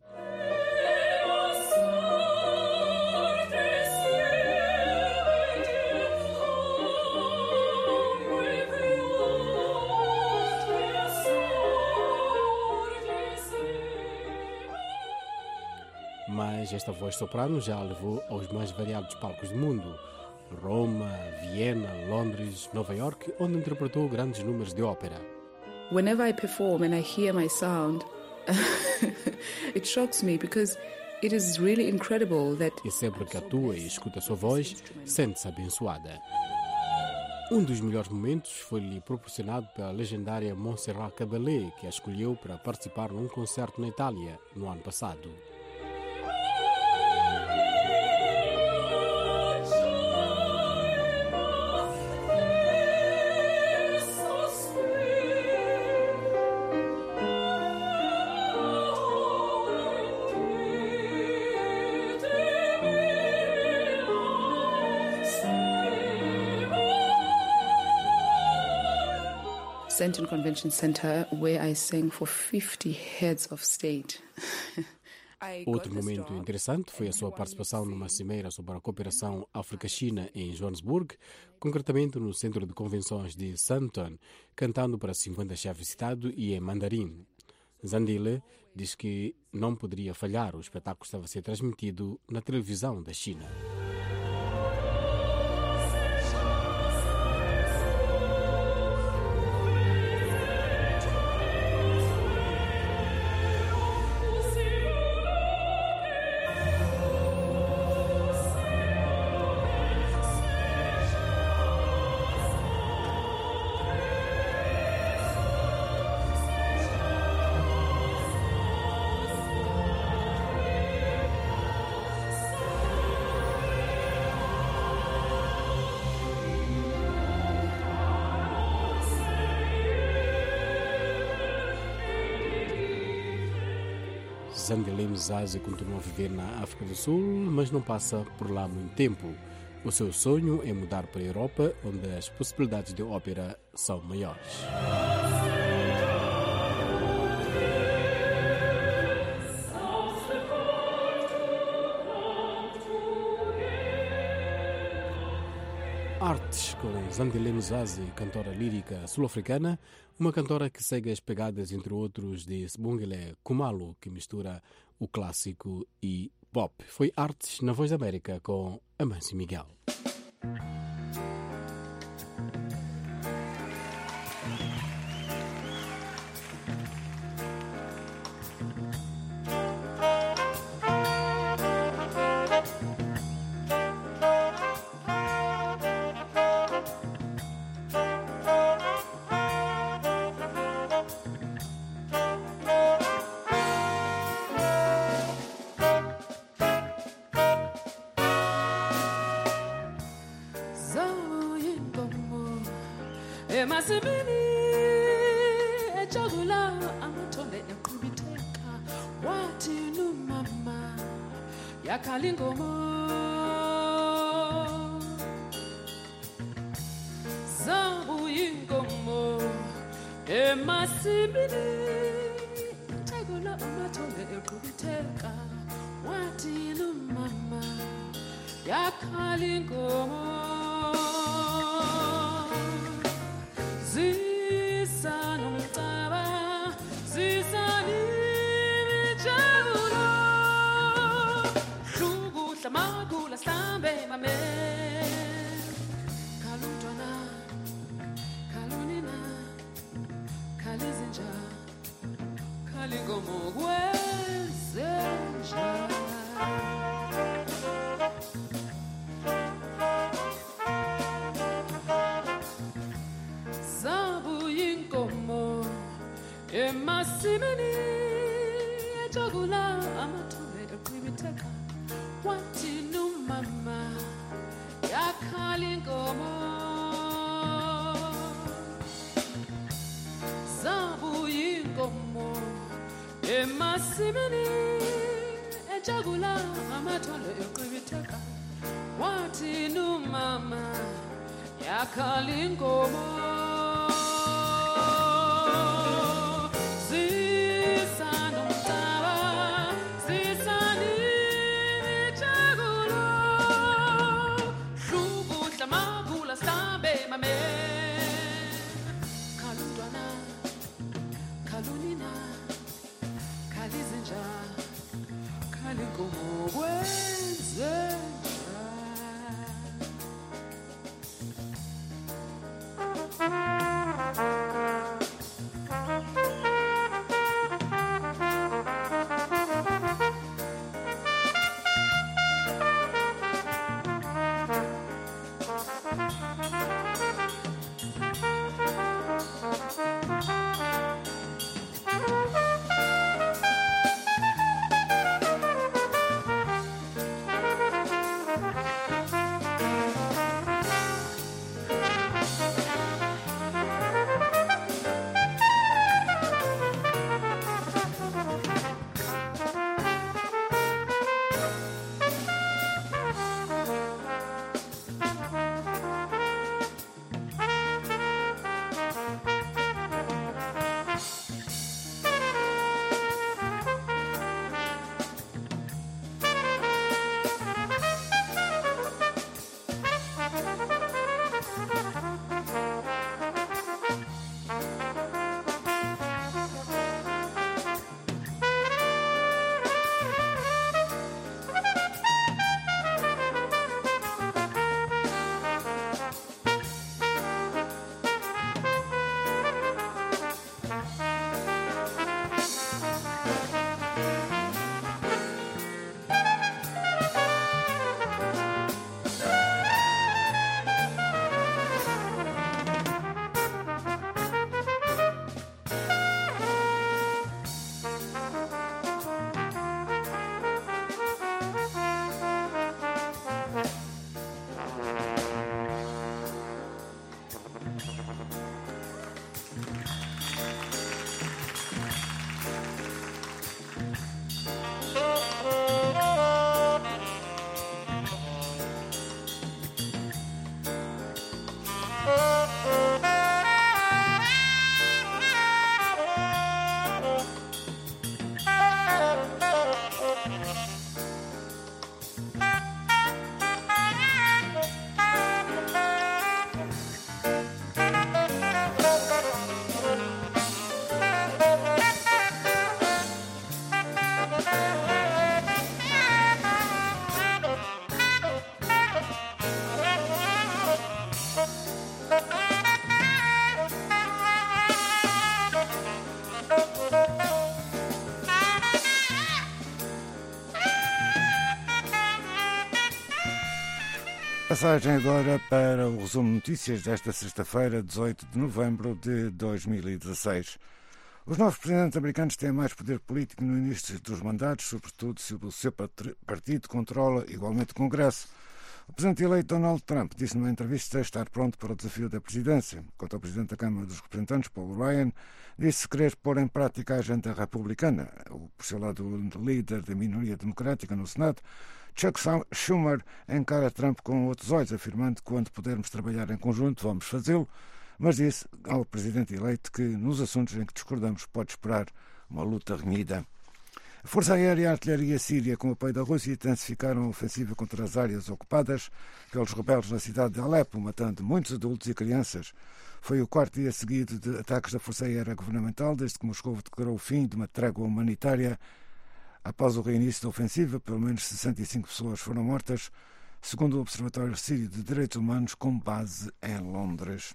Mas esta voz soprano já a levou aos mais variados palcos do mundo. Roma, Viena, Londres, Nova York, onde interpretou grandes números de ópera. Whenever I perform and I hear my sound, it shocks me because it is really incredible that... E sempre que atua e escuta a sua voz, sente-se abençoada. Um dos melhores momentos foi-lhe proporcionado pela legendária Montserrat Caballé, que a escolheu para participar num concerto na Itália no ano passado. Stanton Convention Center, where I sang for 50 heads of state. Outro momento interessante foi a sua participação numa cimeira sobre a cooperação África-China em Johannesburg, concretamente no Centro de Convenções de Sandton, cantando para 50 chefes de Estado e em mandarim. Zandile diz que não poderia falhar, o espetáculo estava a ser transmitido na televisão da China. Zandile Mzazi continua a viver na África do Sul, mas não passa por lá há muito tempo. O seu sonho é mudar para a Europa, onde as possibilidades de ópera são maiores. Artes com Zandile Mzazi, cantora lírica sul-africana, uma cantora que segue as pegadas, entre outros, de Sibongile Khumalo, que mistura o clássico e pop. Foi Artes na Voz da América com Amâncio Miguel. emasimini ejagula amathole eqhubitheka wathi numama yakhala ingoma zabuya inkomo emasimini ejagula amathole eqhubitheka wathi numama yakhala ingoma Magula stambe mame Kalutwana Kalunina Kalizinja Kalingomo Gwenzenja Zabu yinkomo Emasimini Ejogula Amatule Ekwibiteka Wati numama yakhala ingoma zabuya inkomo emasimini ejagula amathole eqhubitheka wathi numama yakhala ingoma Kalundwana, Kalunina, Kalizinja, Kalingomo Gwenzenja. Passagem agora para o resumo de notícias desta sexta-feira, 18 de novembro de 2016. Os novos presidentes americanos têm mais poder político no início dos mandatos, sobretudo se o seu partido controla igualmente o Congresso. O presidente eleito Donald Trump disse numa entrevista estar pronto para o desafio da presidência. Quanto ao presidente da Câmara dos Representantes, Paul Ryan, disse querer pôr em prática a agenda republicana. Por seu lado, o líder da minoria democrática no Senado, Chuck Schumer, encara Trump com outros olhos, afirmando que quando pudermos trabalhar em conjunto vamos fazê-lo, mas disse ao presidente eleito que nos assuntos em que discordamos pode esperar uma luta renhida. A Força Aérea e a Artilharia Síria, com o apoio da Rússia, intensificaram a ofensiva contra as áreas ocupadas pelos rebeldes na cidade de Alepo, matando muitos adultos e crianças. Foi o quarto dia seguido de ataques da Força Aérea Governamental, desde que Moscou declarou o fim de uma trégua humanitária. Após o reinício da ofensiva, pelo menos 65 pessoas foram mortas, segundo o Observatório Sírio de Direitos Humanos, com base em Londres.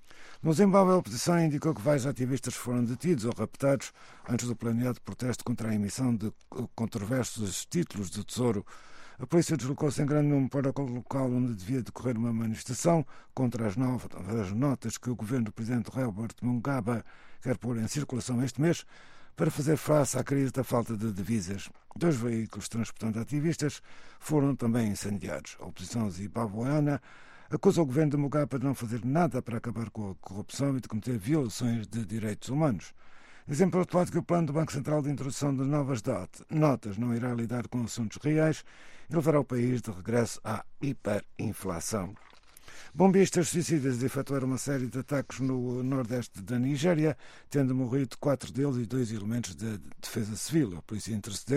No Zimbábue, a oposição indicou que vários ativistas foram detidos ou raptados antes do planeado protesto contra a emissão de controversos títulos do Tesouro. A polícia deslocou-se em grande número para o local onde devia decorrer uma manifestação contra as novas notas que o governo do presidente Robert Mugabe quer pôr em circulação este mês para fazer face à crise da falta de divisas. 2 veículos transportando ativistas foram também incendiados. A oposição zimbabueana acusa o governo de Mugabe de não fazer nada para acabar com a corrupção e de cometer violações de direitos humanos. Dizem, por outro lado, que o plano do Banco Central de introdução de novas notas não irá lidar com assuntos reais e levará o país de regresso à hiperinflação. Bombistas suicidas efetuaram uma série de ataques no nordeste da Nigéria, tendo morrido 4 deles e 2 elementos de defesa civil. A polícia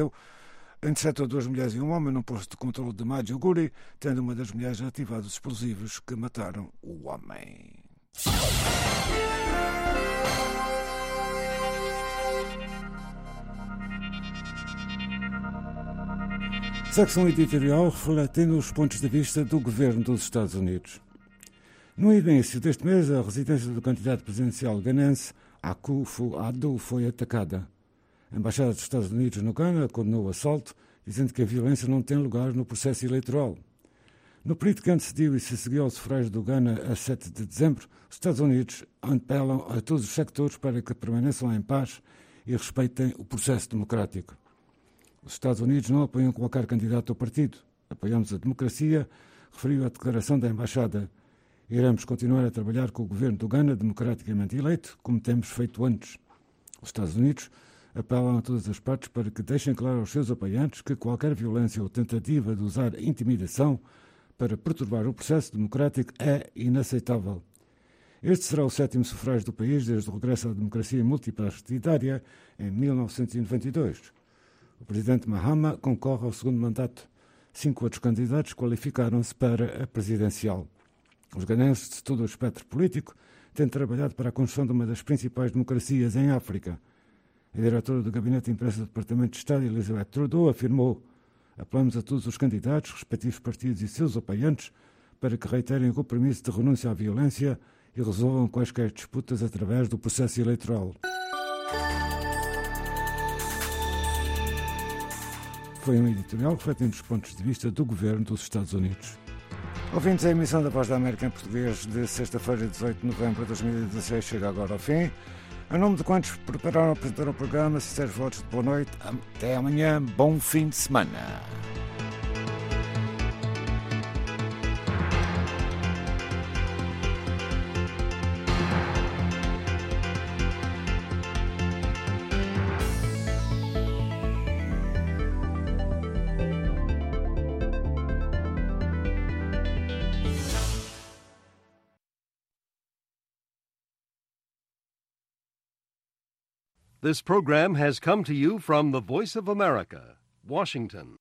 interceptou 2 mulheres e um homem num posto de controle de Maiduguri, tendo uma das mulheres ativado os explosivos que mataram o homem. Secção editorial refletindo os pontos de vista do governo dos Estados Unidos. No início deste mês, a residência do candidato presidencial ganense, Akufo-Addo, foi atacada. A Embaixada dos Estados Unidos no Ghana condenou o assalto, dizendo que a violência não tem lugar no processo eleitoral. No período que antecedeu e se seguiu ao sufrágio do Ghana a 7 de dezembro, os Estados Unidos apelam a todos os sectores para que permaneçam em paz e respeitem o processo democrático. Os Estados Unidos não apoiam qualquer candidato ao partido. Apoiamos a democracia, referiu a declaração da Embaixada. Iremos continuar a trabalhar com o governo do Ghana, democraticamente eleito, como temos feito antes. Os Estados Unidos apelam a todas as partes para que deixem claro aos seus apoiantes que qualquer violência ou tentativa de usar intimidação para perturbar o processo democrático é inaceitável. Este será o 7º sufrágio do país desde o regresso à democracia multipartidária em 1992. O presidente Mahama concorre ao 2º mandato. 5 outros candidatos qualificaram-se para a presidencial. Os ganenses de todo o espectro político têm trabalhado para a construção de uma das principais democracias em África. A diretora do Gabinete de Imprensa do Departamento de Estado, Elizabeth Trudeau, afirmou: apelamos a todos os candidatos, respectivos partidos e seus apoiantes para que reiterem o compromisso de renúncia à violência e resolvam quaisquer disputas através do processo eleitoral. Foi um editorial refletindo os pontos de vista do governo dos Estados Unidos. Ouvintes, a emissão da Voz da América em português de sexta-feira, 18 de novembro de 2016, chega agora ao fim. Em nome de quantos prepararam e apresentaram o programa, sinceros votos de boa noite. Até amanhã. Bom fim de semana. This program has come to you from the Voice of America, Washington.